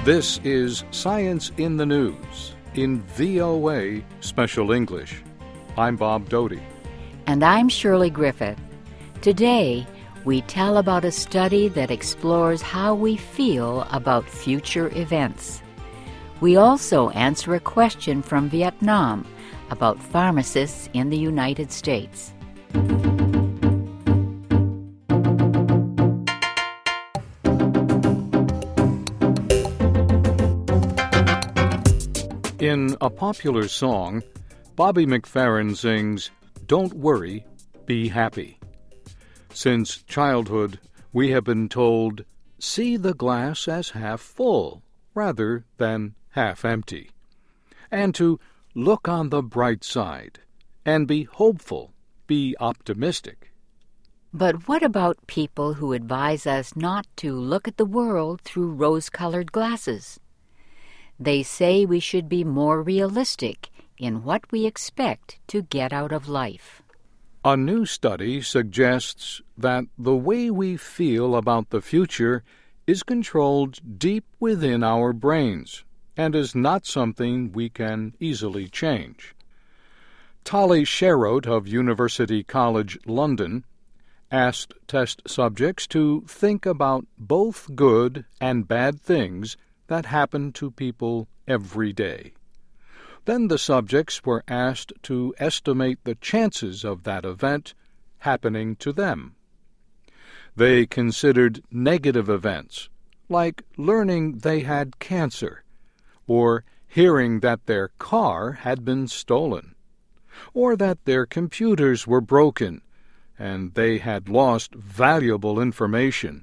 This is Science in the News in VOA Special English. I'm Bob Doty. And I'm Shirley Griffith. Today, we tell about a study that explores how we feel about future events. We also answer a question from Vietnam about pharmacists in the United States. In a popular song, Bobby McFerrin sings, "Don't worry, be happy." Since childhood, we have been told, see the glass as half full rather than half empty, and to look on the bright side and be hopeful, be optimistic. But what about people who advise us not to look at the world through rose-colored glasses? They say we should be more realistic in what we expect to get out of life. A new study suggests that the way we feel about the future is controlled deep within our brains and is not something we can easily change. Tali Sherroat of University College London asked test subjects to think about both good and bad things that happen to people every day. Then the subjects were asked to estimate the chances of that event happening to them. They considered negative events, like learning they had cancer, or hearing that their car had been stolen, or that their computers were broken and they had lost valuable information.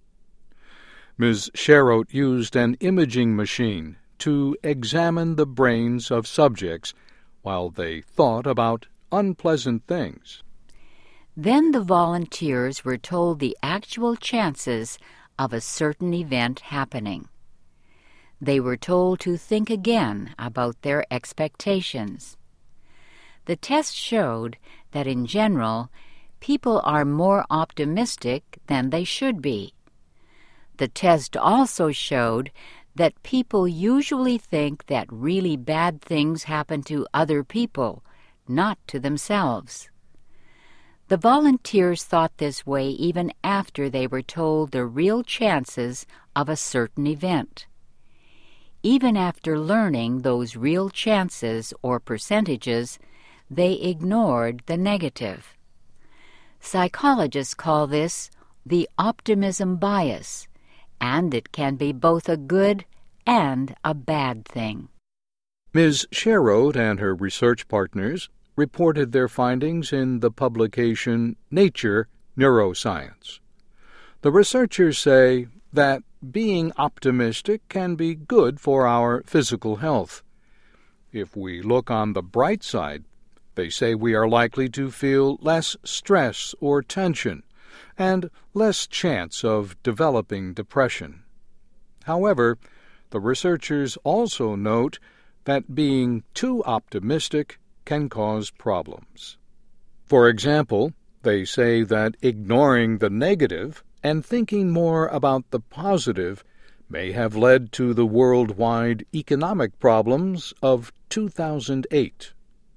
Ms. Sherroat used an imaging machine to examine the brains of subjects while they thought about unpleasant things. Then the volunteers were told the actual chances of a certain event happening. They were told to think again about their expectations. The test showed that in general, people are more optimistic than they should be. The test also showed that people usually think that really bad things happen to other people, not to themselves. The volunteers thought this way even after they were told the real chances of a certain event. Even after learning those real chances or percentages, they ignored the negative. Psychologists call this the optimism bias, and it can be both a good and a bad thing. Ms. Sherroat and her research partners reported their findings in the publication Nature Neuroscience. The researchers say that being optimistic can be good for our physical health. If we look on the bright side, they say we are likely to feel less stress or tension and less chance of developing depression. However, the researchers also note that being too optimistic can cause problems. For example, they say that ignoring the negative and thinking more about the positive may have led to the worldwide economic problems of 2008.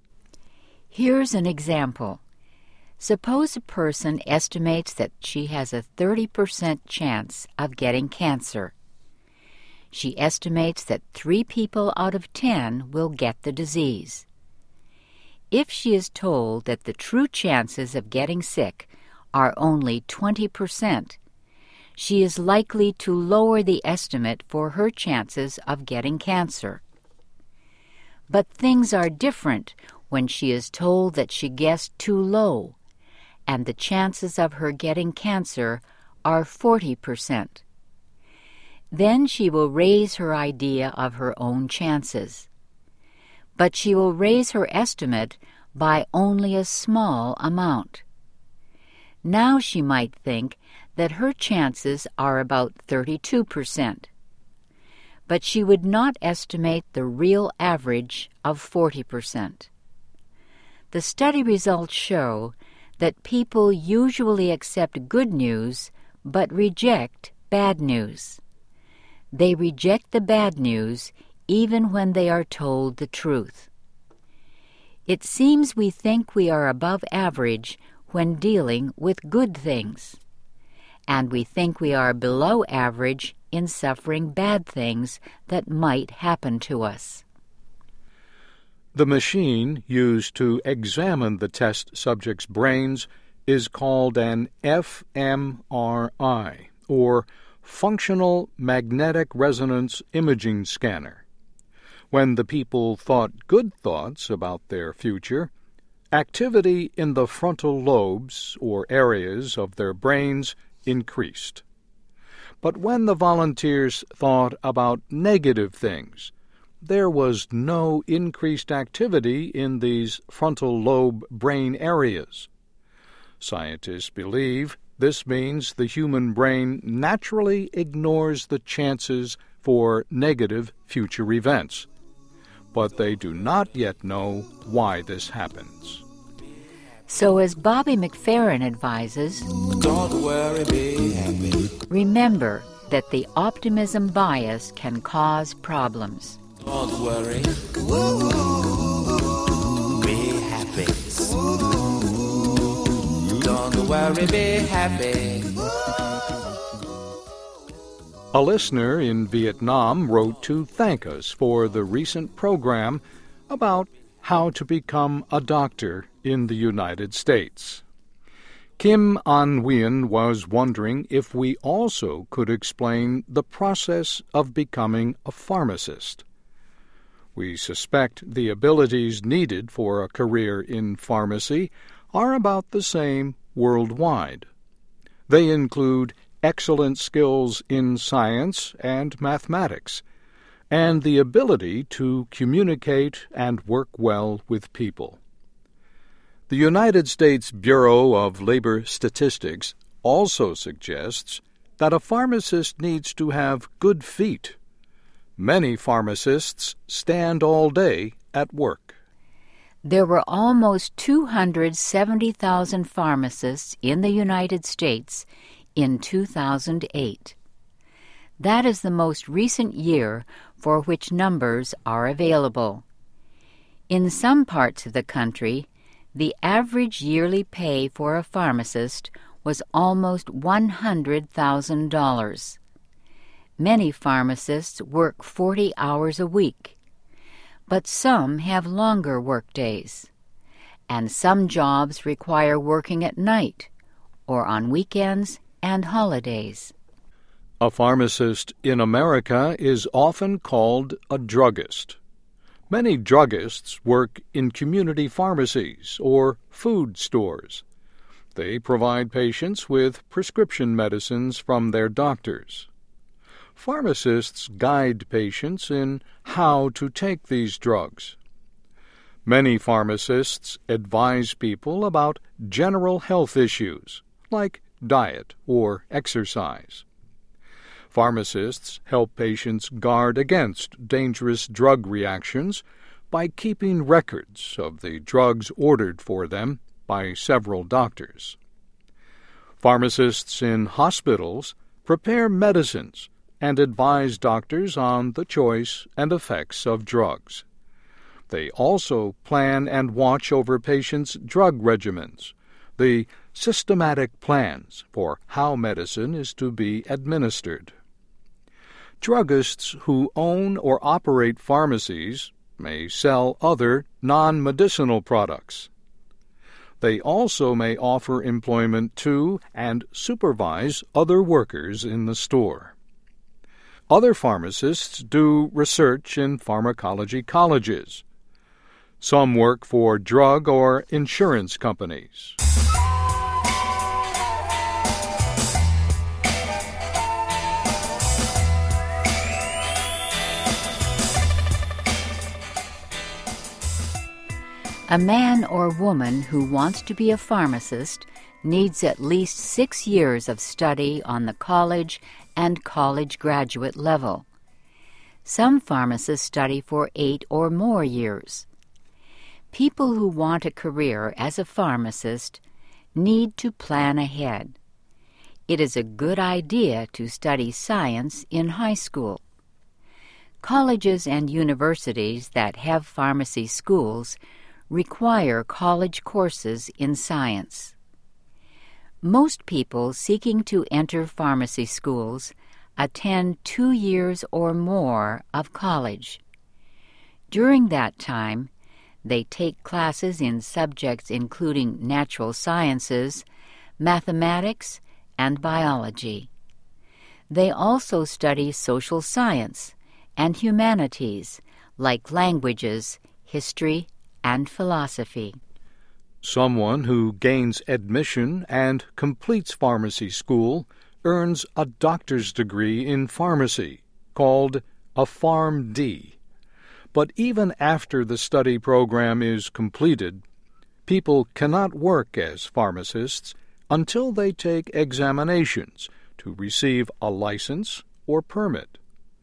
Here's an example. Suppose a person estimates that she has a 30% chance of getting cancer. She estimates that 3 people out of 10 will get the disease. If she is told that the true chances of getting sick are only 20%, she is likely to lower the estimate for her chances of getting cancer. But things are different when she is told that she guessed too low, and the chances of her getting cancer are 40%. Then she will raise her idea of her own chances. But she will raise her estimate by only a small amount. Now she might think that her chances are about 32%. But she would not estimate the real average of 40%. The study results show that people usually accept good news but reject bad news. They reject the bad news even when they are told the truth. It seems we think we are above average when dealing with good things, and we think we are below average in suffering bad things that might happen to us. The machine used to examine the test subject's brains is called an fMRI, or Functional Magnetic Resonance Imaging Scanner. When the people thought good thoughts about their future, activity in the frontal lobes, or areas of their brains, increased. But when the volunteers thought about negative things, there was no increased activity in these frontal lobe brain areas. Scientists believe this means the human brain naturally ignores the chances for negative future events, but they do not yet know why this happens. So as Bobby McFerrin advises, don't worry, be happy. Remember that the optimism bias can cause problems. Don't worry, be happy. Don't worry, be happy. A listener in Vietnam wrote to thank us for the recent program about how to become a doctor in the United States. Kim An Nguyen was wondering if we also could explain the process of becoming a pharmacist. We suspect the abilities needed for a career in pharmacy are about the same worldwide. They include excellent skills in science and mathematics, and the ability to communicate and work well with people. The United States Bureau of Labor Statistics also suggests that a pharmacist needs to have good feet. Many pharmacists stand all day at work. There were almost 270,000 pharmacists in the United States in 2008. That is the most recent year for which numbers are available. In some parts of the country, the average yearly pay for a pharmacist was almost $100,000. Many pharmacists work 40 hours a week, but some have longer work days, and some jobs require working at night or on weekends and holidays. A pharmacist in America is often called a druggist. Many druggists work in community pharmacies or food stores. They provide patients with prescription medicines from their doctors. Pharmacists guide patients in how to take these drugs. Many pharmacists advise people about general health issues, like diet or exercise. Pharmacists help patients guard against dangerous drug reactions by keeping records of the drugs ordered for them by several doctors. Pharmacists in hospitals prepare medicines and advise doctors on the choice and effects of drugs. They also plan and watch over patients' drug regimens, the systematic plans for how medicine is to be administered. Druggists who own or operate pharmacies may sell other non-medicinal products. They also may offer employment to and supervise other workers in the store. Other pharmacists do research in pharmacology colleges. Some work for drug or insurance companies. A man or woman who wants to be a pharmacist needs at least 6 years of study on the college and college graduate level. Some pharmacists study for 8 or more years. People who want a career as a pharmacist need to plan ahead. it is a good idea to study science in high school. Colleges and universities that have pharmacy schools require college courses in science. Most people seeking to enter pharmacy schools attend 2 years or more of college. During that time, they take classes in subjects including natural sciences, mathematics, and biology. They also study social science and humanities like languages, history, and philosophy. Someone who gains admission and completes pharmacy school earns a doctor's degree in pharmacy, called a PharmD. But even after the study program is completed, people cannot work as pharmacists until they take examinations to receive a license or permit.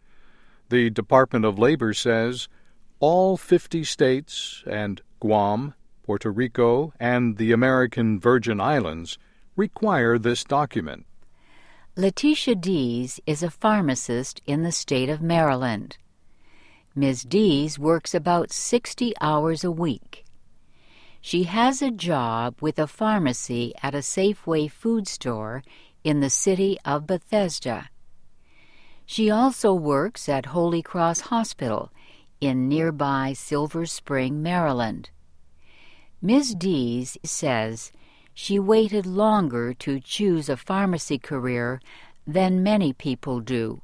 The Department of Labor says all 50 states and Guam, Puerto Rico, and the American Virgin Islands require this document. Letitia Dees is a pharmacist in the state of Maryland. Ms. Dees works about 60 hours a week. She has a job with a pharmacy at a Safeway food store in the city of Bethesda. She also works at Holy Cross Hospital in nearby Silver Spring, Maryland. Ms. Dees says she waited longer to choose a pharmacy career than many people do.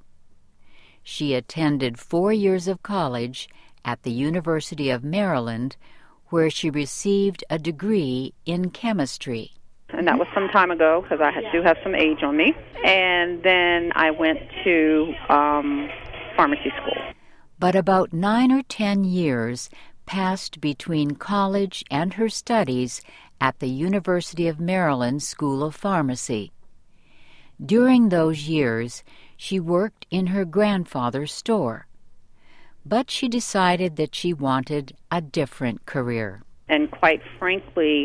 She attended 4 years of college at the University of Maryland, where she received a degree in chemistry. And that was some time ago because I do have some age on me. And then I went to pharmacy school. But about 9 or 10 years passed between college and her studies at the University of Maryland School of Pharmacy. During those years, she worked in her grandfather's store. But she decided that she wanted a different career. And quite frankly,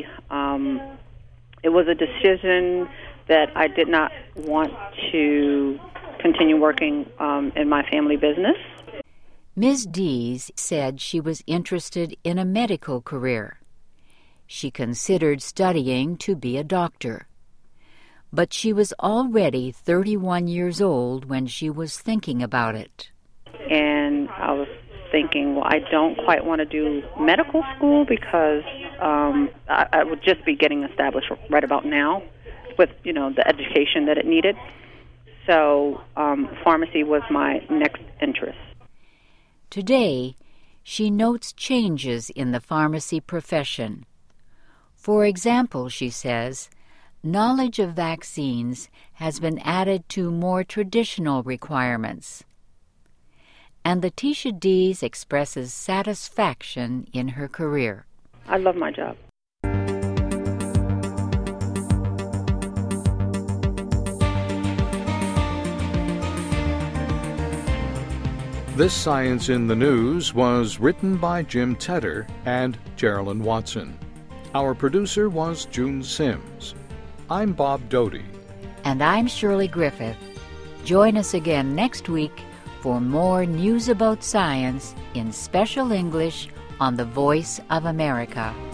it was a decision that I did not want to continue working in my family business. Ms. Dees said she was interested in a medical career. She considered studying to be a doctor. But she was already 31 years old when she was thinking about it. And I was thinking, well, I don't quite want to do medical school because I would just be getting established right about now with, the education that it needed. So pharmacy was my next interest. Today, she notes changes in the pharmacy profession. For example, she says, knowledge of vaccines has been added to more traditional requirements. And Letitia Dees expresses satisfaction in her career. I love my job. This Science in the News was written by Jim Tedder and Geraldine Watson. Our producer was June Sims. I'm Bob Doty. And I'm Shirley Griffith. Join us again next week for more news about science in special English on the Voice of America.